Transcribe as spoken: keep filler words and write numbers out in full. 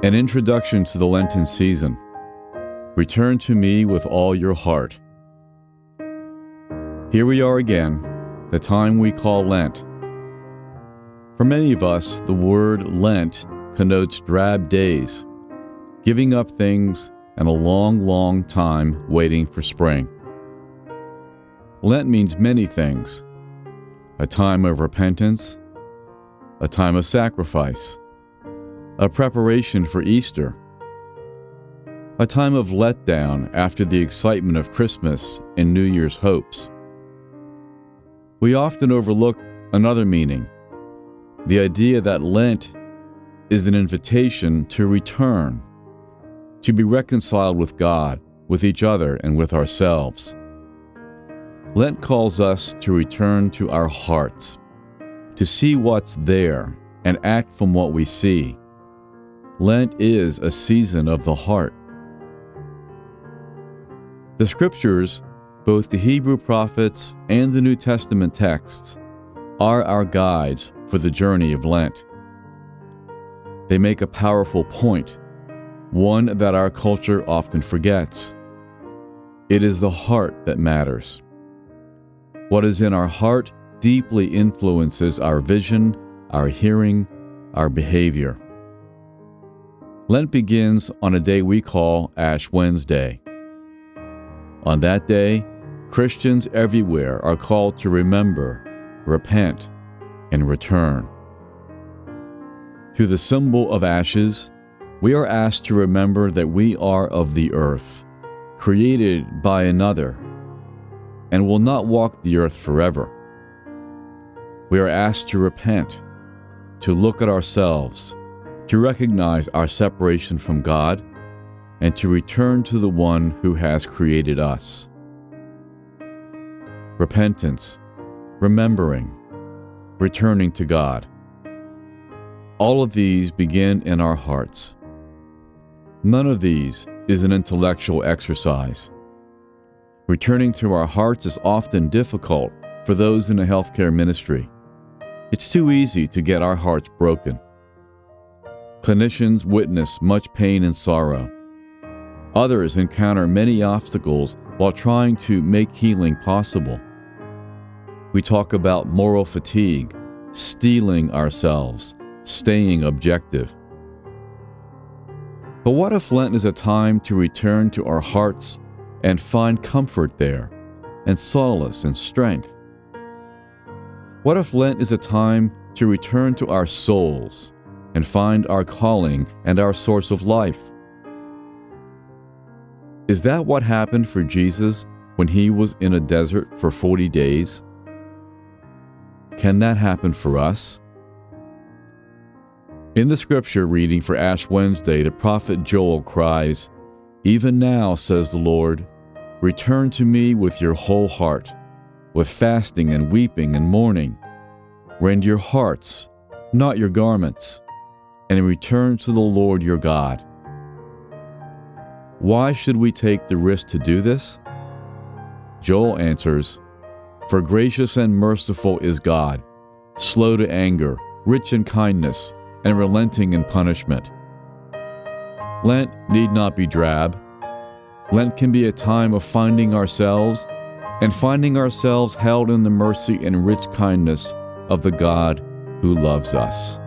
An introduction to the Lenten season. Return to me with all your heart. Here we are again, the time we call Lent. For many of us, the word Lent connotes drab days, giving up things and a long, long time waiting for spring. Lent means many things: a time of repentance, a time of sacrifice, a preparation for Easter, a time of letdown after the excitement of Christmas and New Year's hopes. We often overlook another meaning, the idea that Lent is an invitation to return, to be reconciled with God, with each other, and with ourselves. Lent calls us to return to our hearts, to see what's there and act from what we see. Lent is a season of the heart. The Scriptures, both the Hebrew prophets and the New Testament texts, are our guides for the journey of Lent. They make a powerful point, one that our culture often forgets. It is the heart that matters. What is in our heart deeply influences our vision, our hearing, our behavior. Lent begins on a day we call Ash Wednesday. On that day, Christians everywhere are called to remember, repent, and return. Through the symbol of ashes, we are asked to remember that we are of the earth, created by another, and will not walk the earth forever. We are asked to repent, to look at ourselves, to recognize our separation from God, and to return to the one who has created us. Repentance, remembering, returning to God. All of these begin in our hearts. None of these is an intellectual exercise. Returning to our hearts is often difficult for those in a healthcare ministry. It's too easy to get our hearts broken. Clinicians witness much pain and sorrow. Others encounter many obstacles while trying to make healing possible. We talk about moral fatigue, steeling ourselves, staying objective. But what if Lent is a time to return to our hearts and find comfort there, and solace and strength? What if Lent is a time to return to our souls and find our calling and our source of life? Is that what happened for Jesus when he was in a desert for forty days? Can that happen for us? In the scripture reading for Ash Wednesday, the prophet Joel cries, "Even now, says the Lord, return to me with your whole heart, with fasting and weeping and mourning. Rend your hearts, not your garments, and return to the Lord your God." Why should we take the risk to do this? Joel answers, "For gracious and merciful is God, slow to anger, rich in kindness, and relenting in punishment." Lent need not be drab. Lent can be a time of finding ourselves and finding ourselves held in the mercy and rich kindness of the God who loves us.